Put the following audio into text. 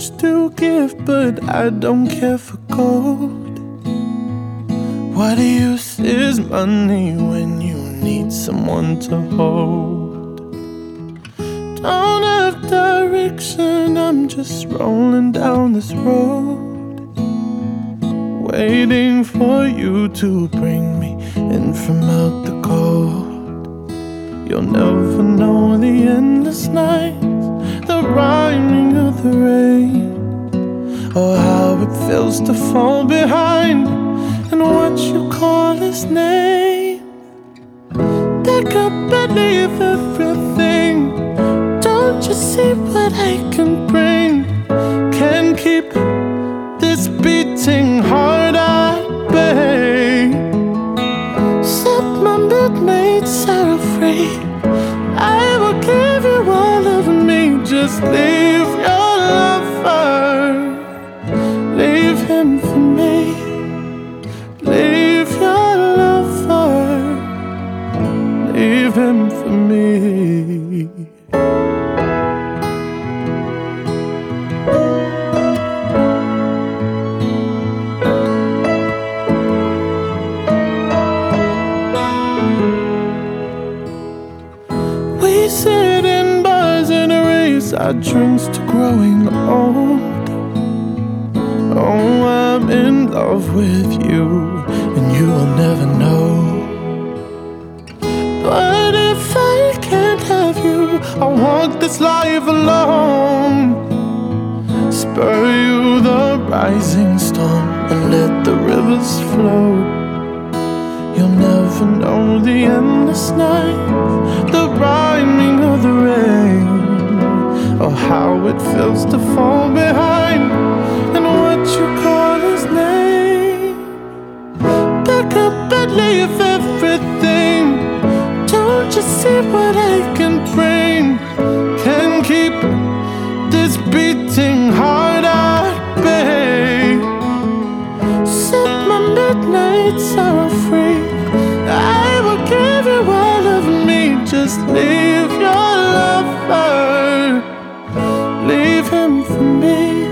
much to give, but I don't care for gold. What use is money when you need someone to hold? Don't have direction, I'm just rolling down this road, waiting for you to bring me in from out the cold. You'll never know the endless nights, the rhyming of the rain, or how it feels to fall behind and what you call his name. Pick up and leave everything. Don't you see what I can bring? Can't keep this beating heart at bay. Set my midnights are free. I will give you all of me. Just leave your lover, leave him for me. Leave your lover, leave him for me. We sit in bars and raise our drinks to growing old. Oh, I'm in love with you, and you will never know. But if I can't have you, I'll walk this life alone. Spur you the rising storm and let the rivers flow. You'll never know the endless night, the rhyming of the rain, or how it feels to fall behind and what you call his name. Pick up and leave everything. Don't you see what I can bring? Can keep this beating heart at bay. Set my midnights are free. I will give you all of me. Just leave your lover, leave him for me.